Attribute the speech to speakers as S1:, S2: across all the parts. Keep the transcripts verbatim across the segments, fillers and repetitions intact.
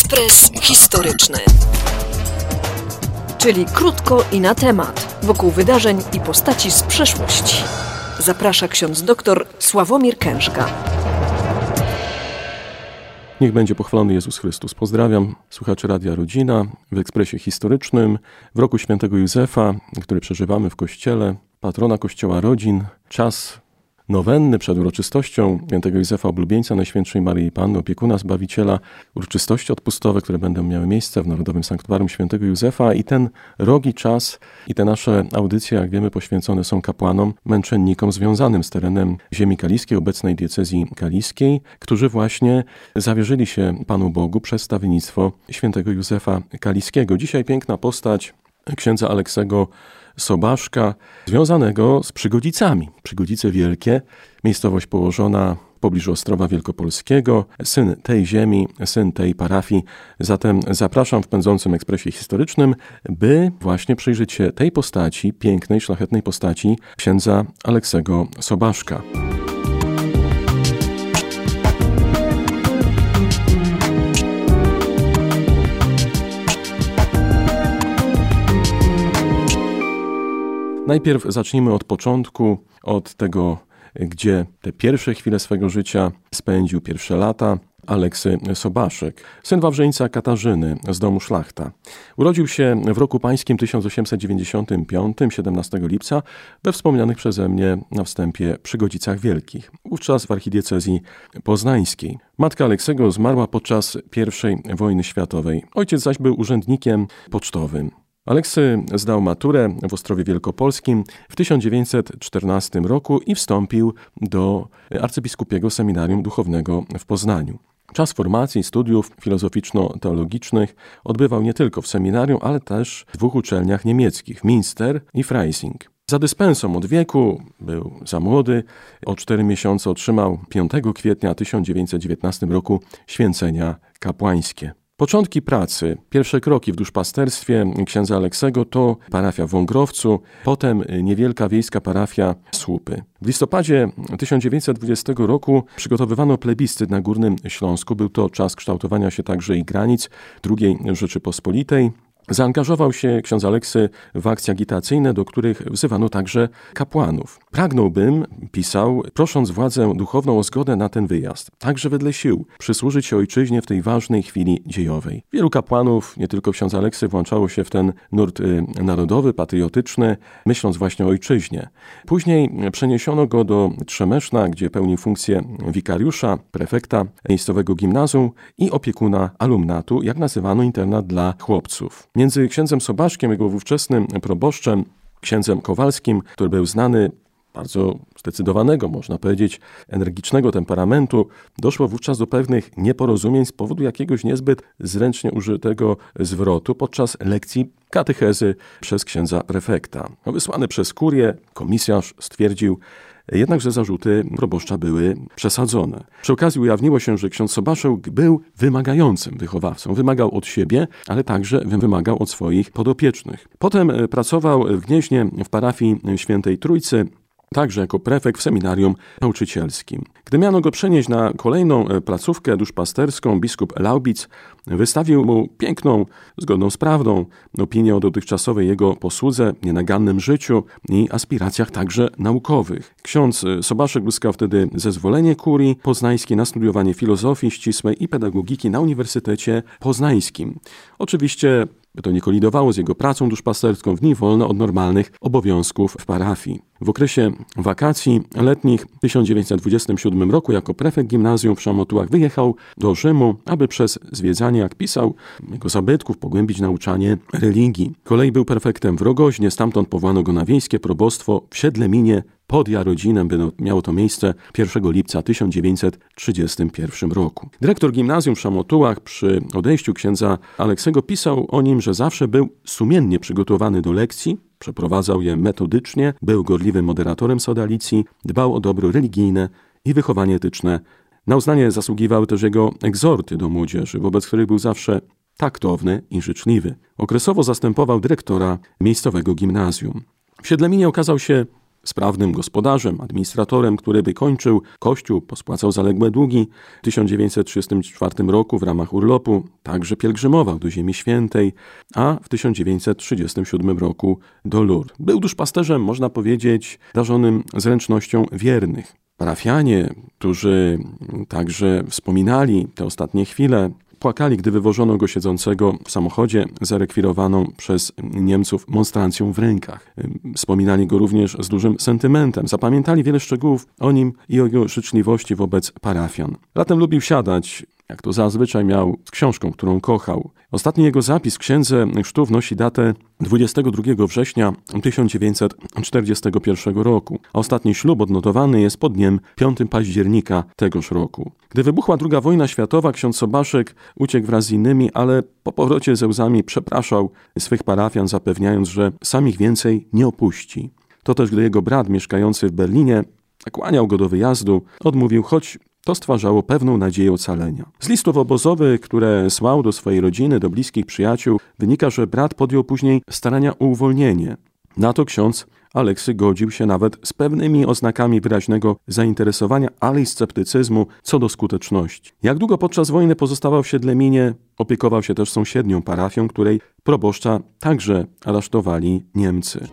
S1: Ekspres historyczny. Czyli krótko i na temat, wokół wydarzeń i postaci z przeszłości. Zaprasza ksiądz doktor Sławomir Kężga.
S2: Niech będzie pochwalony Jezus Chrystus. Pozdrawiam słuchaczy Radia Rodzina w Ekspresie Historycznym. W roku świętego Józefa, który przeżywamy w Kościele, patrona Kościoła rodzin, czas nowenny przed uroczystością świętego Józefa, oblubieńca Najświętszej Maryi Panny, opiekuna Zbawiciela, uroczystości odpustowe, które będą miały miejsce w Narodowym Sanktuarium świętego Józefa, i ten rogi czas i te nasze audycje, jak wiemy, poświęcone są kapłanom, męczennikom związanym z terenem ziemi kaliskiej, obecnej diecezji kaliskiej, którzy właśnie zawierzyli się Panu Bogu przez stawiennictwo świętego Józefa Kaliskiego. Dzisiaj piękna postać księdza Aleksego Sobaszka, związanego z Przygodzicami. Przygodzice Wielkie, miejscowość położona w pobliżu Ostrowa Wielkopolskiego, syn tej ziemi, syn tej parafii. Zatem zapraszam w pędzącym ekspresie historycznym, by właśnie przyjrzeć się tej postaci, pięknej, szlachetnej postaci księdza Aleksego Sobaszka. Najpierw zacznijmy od początku, od tego, gdzie te pierwsze chwile swego życia spędził, pierwsze lata. Aleksy Sobaszek, syn Wawrzyńca Katarzyny z domu szlachta. Urodził się w roku pańskim tysiąc osiemset dziewięćdziesiątym piątym, siedemnastego lipca, we wspomnianych przeze mnie na wstępie Przygodzicach Wielkich, wówczas w archidiecezji poznańskiej. Matka Aleksego zmarła podczas pierwszej wojny światowej. Ojciec zaś był urzędnikiem pocztowym. Aleksy zdał maturę w Ostrowie Wielkopolskim w tysiąc dziewięćset czternastym roku i wstąpił do arcybiskupiego seminarium duchownego w Poznaniu. Czas formacji studiów filozoficzno-teologicznych odbywał nie tylko w seminarium, ale też w dwóch uczelniach niemieckich, Münster i Freising. Za dyspensą od wieku, był za młody, o cztery miesiące otrzymał piątego kwietnia tysiąc dziewięćset dziewiętnastym roku święcenia kapłańskie. Początki pracy, pierwsze kroki w duszpasterstwie księdza Aleksego to parafia w Wągrowcu, potem niewielka wiejska parafia Słupy. W listopadzie tysiąc dziewięćset dwudziestego roku przygotowywano plebiscyt na Górnym Śląsku. Był to czas kształtowania się także i granic drugiej Rzeczypospolitej. Zaangażował się ksiądz Aleksy w akcje agitacyjne, do których wzywano także kapłanów. Pragnąłbym, pisał, prosząc władzę duchowną o zgodę na ten wyjazd, także wedle sił, przysłużyć się ojczyźnie w tej ważnej chwili dziejowej. Wielu kapłanów, nie tylko ksiądz Aleksy, włączało się w ten nurt narodowy, patriotyczny, myśląc właśnie o ojczyźnie. Później przeniesiono go do Trzemeszna, gdzie pełnił funkcję wikariusza, prefekta miejscowego gimnazjum i opiekuna alumnatu, jak nazywano internat dla chłopców. Między księdzem Sobaszkiem, jego ówczesnym proboszczem, księdzem Kowalskim, który był znany, bardzo zdecydowanego, można powiedzieć, energicznego temperamentu, doszło wówczas do pewnych nieporozumień z powodu jakiegoś niezbyt zręcznie użytego zwrotu podczas lekcji katechezy przez księdza prefekta. Wysłany przez kurię, komisarz stwierdził jednak, że zarzuty proboszcza były przesadzone. Przy okazji ujawniło się, że ksiądz Sobaszek był wymagającym wychowawcą. Wymagał od siebie, ale także wymagał od swoich podopiecznych. Potem pracował w Gnieźnie w parafii Świętej Trójcy, także jako prefekt w seminarium nauczycielskim. Gdy miano go przenieść na kolejną placówkę duszpasterską, biskup Laubitz wystawił mu piękną, zgodną z prawdą opinię o dotychczasowej jego posłudze, nienagannym życiu i aspiracjach także naukowych. Ksiądz Sobaszek uzyskał wtedy zezwolenie kurii poznańskiej na studiowanie filozofii ścisłej i pedagogiki na Uniwersytecie Poznańskim. Oczywiście by to nie kolidowało z jego pracą duszpasterską, w dni wolne od normalnych obowiązków w parafii. W okresie wakacji letnich w tysiąc dziewięćset dwudziestym siódmym roku jako prefekt gimnazjum w Szamotułach wyjechał do Rzymu, aby przez zwiedzanie, jak pisał, jego zabytków pogłębić nauczanie religii. Kolei był prefektem w Rogoźnie, stamtąd powołano go na wiejskie probostwo w Siedleminie pod Jarodzinem, by miało to miejsce pierwszego lipca tysiąc dziewięćset trzydziestym pierwszym roku. Dyrektor gimnazjum w Szamotułach przy odejściu księdza Aleksego pisał o nim, że zawsze był sumiennie przygotowany do lekcji, przeprowadzał je metodycznie, był gorliwym moderatorem sodalicji, dbał o dobro religijne i wychowanie etyczne. Na uznanie zasługiwały też jego egzorty do młodzieży, wobec których był zawsze taktowny i życzliwy. Okresowo zastępował dyrektora miejscowego gimnazjum. W Siedleminie okazał się sprawnym gospodarzem, administratorem, który wykończył kościół, pospłacał zaległe długi. W tysiąc dziewięćset trzydziestym czwartym roku w ramach urlopu także pielgrzymował do Ziemi Świętej, a w tysiąc dziewięćset trzydziestym siódmym roku do Lourdes. Był duszpasterzem, można powiedzieć, darzonym zręcznością wiernych. Parafianie, którzy także wspominali te ostatnie chwile, płakali, gdy wywożono go siedzącego w samochodzie zarekwirowaną przez Niemców monstrancją w rękach. Wspominali go również z dużym sentymentem. Zapamiętali wiele szczegółów o nim i o jego życzliwości wobec parafian. Latem lubił siadać, jak to zazwyczaj miał, z książką, którą kochał. Ostatni jego zapis w księdze chrztów nosi datę dwudziestego drugiego września tysiąc dziewięćset czterdziestego pierwszego roku, a ostatni ślub odnotowany jest pod dniem piątego października tegoż roku. Gdy wybuchła druga wojna światowa, ksiądz Sobaszek uciekł wraz z innymi, ale po powrocie ze łzami przepraszał swych parafian, zapewniając, że sam ich więcej nie opuści. To też, gdy jego brat mieszkający w Berlinie nakłaniał go do wyjazdu, odmówił, choć to stwarzało pewną nadzieję ocalenia. Z listów obozowych, które słał do swojej rodziny, do bliskich przyjaciół, wynika, że brat podjął później starania o uwolnienie. Na to ksiądz Aleksy godził się nawet z pewnymi oznakami wyraźnego zainteresowania, ale i sceptycyzmu co do skuteczności. Jak długo podczas wojny pozostawał w Siedleminie, opiekował się też sąsiednią parafią, której proboszcza także aresztowali Niemcy.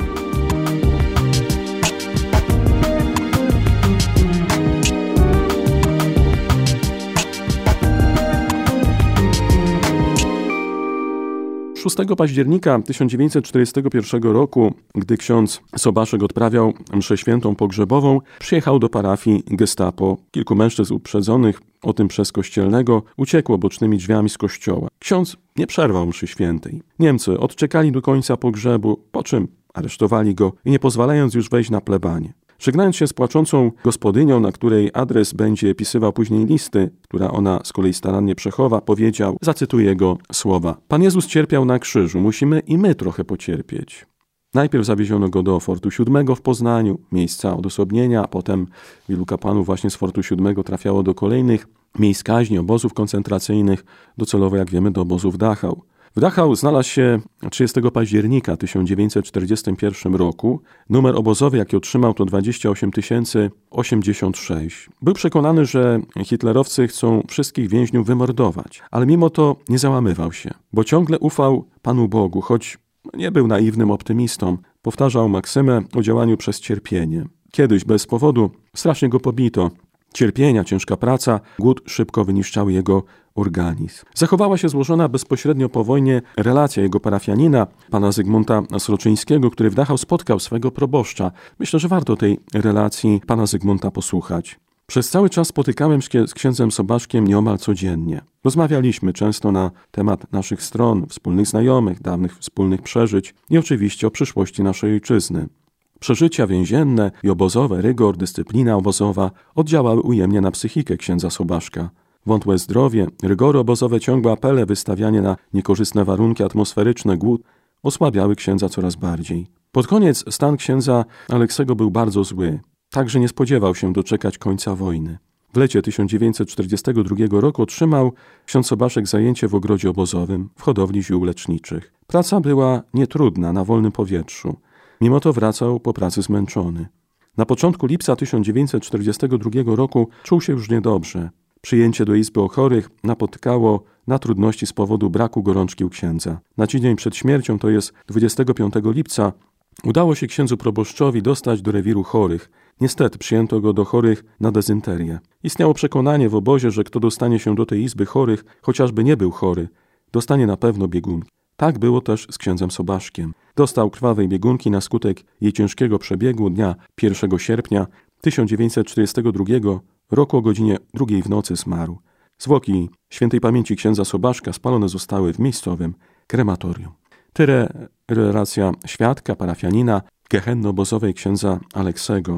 S2: szóstego października tysiąc dziewięćset czterdziestego pierwszego roku, gdy ksiądz Sobaszek odprawiał mszę świętą pogrzebową, przyjechał do parafii gestapo. Kilku mężczyzn uprzedzonych o tym przez kościelnego uciekło bocznymi drzwiami z kościoła. Ksiądz nie przerwał mszy świętej. Niemcy odczekali do końca pogrzebu, po czym aresztowali go i nie pozwalając już wejść na plebanię. Żegnając się z płaczącą gospodynią, na której adres będzie pisywał później listy, która ona z kolei starannie przechowa, powiedział, zacytuję jego słowa: Pan Jezus cierpiał na krzyżu, musimy i my trochę pocierpieć. Najpierw zawieziono go do Fortu siódmego w Poznaniu, miejsca odosobnienia, a potem wielu kapłanów właśnie z Fortu siódmego trafiało do kolejnych miejsc kaźni, obozów koncentracyjnych, docelowo, jak wiemy, do obozów Dachau. W Dachau znalazł się trzydziestego października tysiąc dziewięćset czterdziestego pierwszego roku. Numer obozowy, jaki otrzymał, to dwadzieścia osiem tysięcy osiemdziesiąt sześć. Był przekonany, że hitlerowcy chcą wszystkich więźniów wymordować, ale mimo to nie załamywał się, bo ciągle ufał Panu Bogu, choć nie był naiwnym optymistą. Powtarzał maksymę o działaniu przez cierpienie. Kiedyś bez powodu strasznie go pobito. Cierpienia, ciężka praca, głód szybko wyniszczały jego organizm. Zachowała się złożona bezpośrednio po wojnie relacja jego parafianina, pana Zygmunta Sroczyńskiego, który w Dachau spotkał swego proboszcza. Myślę, że warto tej relacji pana Zygmunta posłuchać. Przez cały czas spotykałem się z księdzem Sobaszkiem nieomal codziennie. Rozmawialiśmy często na temat naszych stron, wspólnych znajomych, dawnych wspólnych przeżyć i oczywiście o przyszłości naszej ojczyzny. Przeżycia więzienne i obozowe, rygor, dyscyplina obozowa oddziałały ujemnie na psychikę księdza Sobaszka. Wątłe zdrowie, rygory obozowe, ciągłe apele, wystawianie na niekorzystne warunki atmosferyczne, głód osłabiały księdza coraz bardziej. Pod koniec stan księdza Aleksego był bardzo zły. Także nie spodziewał się doczekać końca wojny. W lecie tysiąc dziewięćset czterdziestego drugiego roku otrzymał ksiądz Sobaszek zajęcie w ogrodzie obozowym w hodowli ziół leczniczych. Praca była nietrudna, na wolnym powietrzu. Mimo to wracał po pracy zmęczony. Na początku lipca tysiąc dziewięćset czterdziestego drugiego roku czuł się już niedobrze. Przyjęcie do izby o chorych napotykało na trudności z powodu braku gorączki u księdza. Na tydzień przed śmiercią, to jest dwudziestego piątego lipca, udało się księdzu proboszczowi dostać do rewiru chorych. Niestety przyjęto go do chorych na dezynterię. Istniało przekonanie w obozie, że kto dostanie się do tej izby chorych, chociażby nie był chory, dostanie na pewno biegunki. Tak było też z księdzem Sobaszkiem. Dostał krwawej biegunki na skutek jej ciężkiego przebiegu dnia pierwszego sierpnia tysiąc dziewięćset czterdziestego drugiego roku o godzinie drugiej w nocy zmarł. Zwłoki świętej pamięci księdza Sobaszka spalone zostały w miejscowym krematorium. Tyle relacja świadka, parafianina gehenny obozowej księdza Aleksego.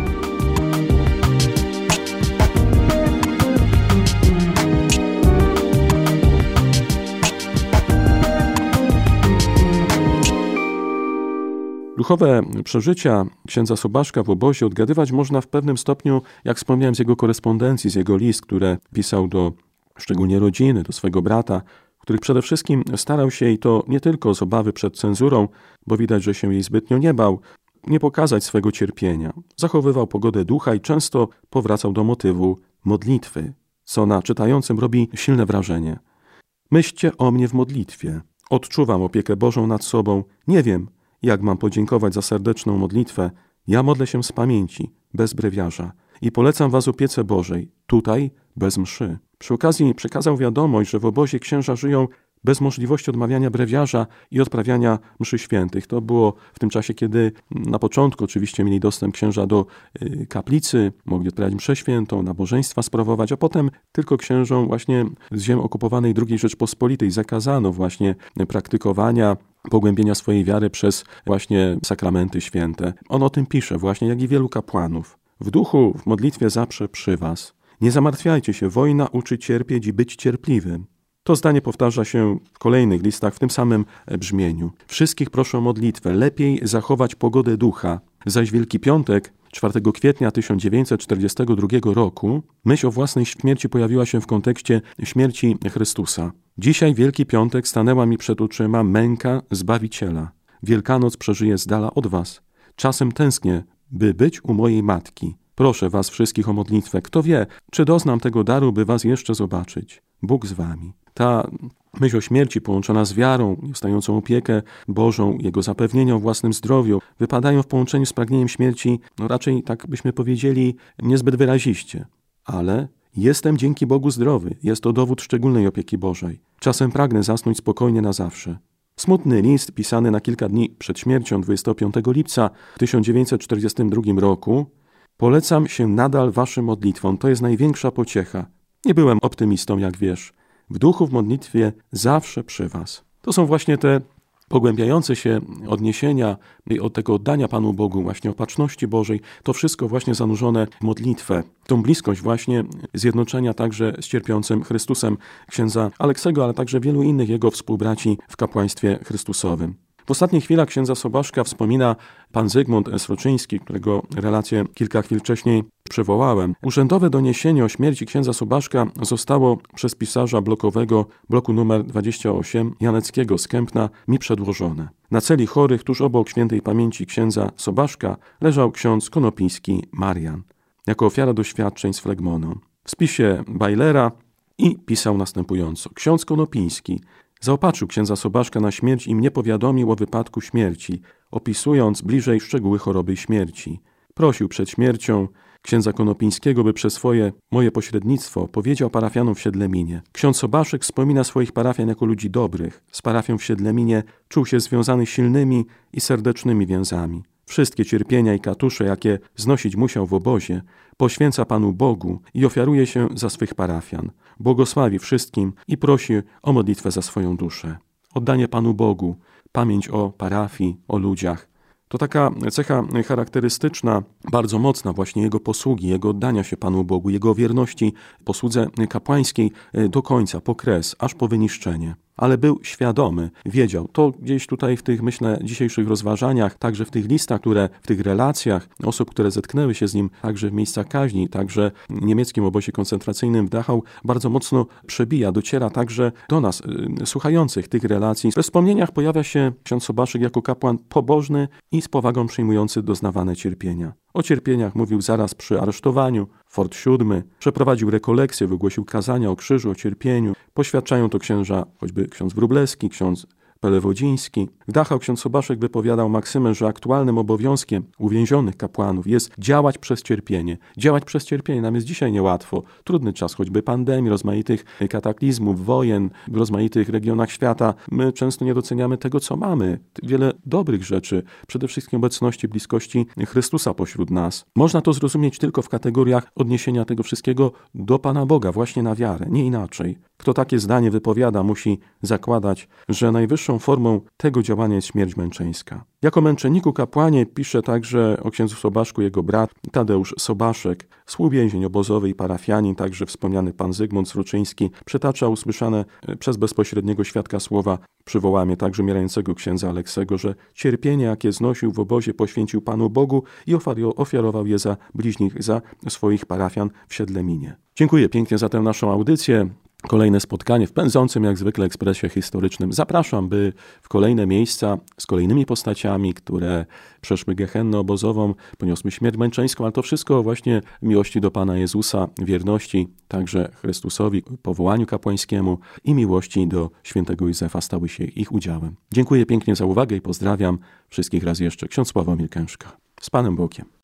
S2: Duchowe przeżycia księdza Sobaszka w obozie odgadywać można w pewnym stopniu, jak wspomniałem, z jego korespondencji, z jego list, które pisał do szczególnie rodziny, do swego brata, których przede wszystkim starał się, i to nie tylko z obawy przed cenzurą, bo widać, że się jej zbytnio nie bał, nie pokazać swego cierpienia. Zachowywał pogodę ducha i często powracał do motywu modlitwy, co na czytającym robi silne wrażenie. Myślcie o mnie w modlitwie. Odczuwam opiekę Bożą nad sobą. Nie wiem, jak mam podziękować za serdeczną modlitwę. Ja modlę się z pamięci, bez brewiarza. I polecam was opiece Bożej, tutaj bez mszy. Przy okazji przekazał wiadomość, że w obozie księża żyją bez możliwości odmawiania brewiarza i odprawiania mszy świętych. To było w tym czasie, kiedy na początku oczywiście mieli dostęp księża do y, kaplicy, mogli odprawiać mszę świętą, nabożeństwa sprawować, a potem tylko księżom właśnie z ziem okupowanej drugiej Rzeczpospolitej zakazano właśnie praktykowania, pogłębienia swojej wiary przez właśnie sakramenty święte. On o tym pisze właśnie, jak i wielu kapłanów. W duchu, w modlitwie zawsze przy was. Nie zamartwiajcie się, wojna uczy cierpieć i być cierpliwym. To zdanie powtarza się w kolejnych listach w tym samym brzmieniu. Wszystkich proszę o modlitwę, lepiej zachować pogodę ducha. Zaś Wielki Piątek, czwartego kwietnia tysiąc dziewięćset czterdziestego drugiego roku, myśl o własnej śmierci pojawiła się w kontekście śmierci Chrystusa. Dzisiaj Wielki Piątek stanęła mi przed oczyma męka Zbawiciela. Wielkanoc przeżyję z dala od was. Czasem tęsknię, by być u mojej matki. Proszę was wszystkich o modlitwę. Kto wie, czy doznam tego daru, by was jeszcze zobaczyć. Bóg z wami. Ta myśl o śmierci połączona z wiarą, nieustającą opiekę Bożą, Jego zapewnienia o własnym zdrowiu, wypadają w połączeniu z pragnieniem śmierci, no raczej, tak byśmy powiedzieli, niezbyt wyraziście. Ale jestem dzięki Bogu zdrowy. Jest to dowód szczególnej opieki Bożej. Czasem pragnę zasnąć spokojnie na zawsze. Smutny list pisany na kilka dni przed śmiercią dwudziestego piątego lipca tysiąc dziewięćset czterdziestego drugiego roku. Polecam się nadal waszym modlitwom. To jest największa pociecha. Nie byłem optymistą, jak wiesz. W duchu, w modlitwie zawsze przy was. To są właśnie te pogłębiające się odniesienia od tego oddania Panu Bogu, właśnie opatrzności Bożej. To wszystko właśnie zanurzone w modlitwę. Tą bliskość właśnie zjednoczenia także z cierpiącym Chrystusem księdza Aleksego, ale także wielu innych jego współbraci w kapłaństwie Chrystusowym. W ostatnich chwilach księdza Sobaszka wspomina pan Zygmunt Sroczyński, którego relację kilka chwil wcześniej przywołałem. Urzędowe doniesienie o śmierci księdza Sobaszka zostało przez pisarza blokowego bloku numer dwadzieścia osiem Janeckiego z Kępna mi przedłożone. Na celi chorych tuż obok świętej pamięci księdza Sobaszka leżał ksiądz Konopiński Marian, jako ofiara doświadczeń z flegmoną. W spisie Bajlera i pisał następująco. Ksiądz Konopiński zaopatrzył księdza Sobaszka na śmierć i mnie powiadomił o wypadku śmierci, opisując bliżej szczegóły choroby i śmierci. Prosił przed śmiercią księdza Konopińskiego, by przez swoje, moje pośrednictwo powiedział parafianom w Siedleminie. Ksiądz Sobaszek wspomina swoich parafian jako ludzi dobrych. Z parafią w Siedleminie czuł się związany silnymi i serdecznymi więzami. Wszystkie cierpienia i katusze, jakie znosić musiał w obozie, poświęca Panu Bogu i ofiaruje się za swych parafian. Błogosławi wszystkim i prosi o modlitwę za swoją duszę. Oddanie Panu Bogu, pamięć o parafii, o ludziach. To taka cecha charakterystyczna, bardzo mocna właśnie jego posługi, jego oddania się Panu Bogu, jego wierności posłudze kapłańskiej do końca, po kres, aż po wyniszczenie. Ale był świadomy, wiedział, to gdzieś tutaj w tych, myślę, dzisiejszych rozważaniach, także w tych listach, które, w tych relacjach osób, które zetknęły się z nim, także w miejscach kaźni, także w niemieckim obozie koncentracyjnym w Dachau, bardzo mocno przebija, dociera także do nas, y, słuchających tych relacji. We wspomnieniach pojawia się ksiądz Sobaszek jako kapłan pobożny i z powagą przyjmujący doznawane cierpienia. O cierpieniach mówił zaraz przy aresztowaniu. Fort siódmy przeprowadził rekolekcję, wygłosił kazania o krzyżu, o cierpieniu. Poświadczają to księża, choćby ksiądz Wróblewski, ksiądz Pelewodziński. W Dachau ksiądz Sobaszek wypowiadał maksymę, że aktualnym obowiązkiem uwięzionych kapłanów jest działać przez cierpienie. Działać przez cierpienie nam jest dzisiaj niełatwo. Trudny czas, choćby pandemii, rozmaitych kataklizmów, wojen w rozmaitych regionach świata. My często nie doceniamy tego, co mamy. Wiele dobrych rzeczy, przede wszystkim obecności, bliskości Chrystusa pośród nas. Można to zrozumieć tylko w kategoriach odniesienia tego wszystkiego do Pana Boga, właśnie na wiarę, nie inaczej. Kto takie zdanie wypowiada, musi zakładać, że najwyższą formą tego działania jest śmierć męczeńska. Jako męczenniku kapłanie pisze także o księdzu Sobaszku jego brat Tadeusz Sobaszek, współwięzień obozowy i parafianin, także wspomniany pan Zygmunt Sroczyński, przytacza usłyszane przez bezpośredniego świadka słowa przywołanie także umierającego księdza Aleksego, że cierpienie, jakie znosił w obozie, poświęcił Panu Bogu i ofiarował je za bliźnich, za swoich parafian w Siedleminie. Dziękuję pięknie za tę naszą audycję. kolejne spotkanie w pędzącym jak zwykle ekspresie historycznym. Zapraszam, by w kolejne miejsca z kolejnymi postaciami, które przeszły gehennę obozową, poniosły śmierć męczeńską, ale to wszystko właśnie w miłości do Pana Jezusa, wierności także Chrystusowi, powołaniu kapłańskiemu i miłości do świętego Józefa stały się ich udziałem. Dziękuję pięknie za uwagę i pozdrawiam wszystkich raz jeszcze. Ksiądz Sławomir Kęszka. Z Panem Bogiem.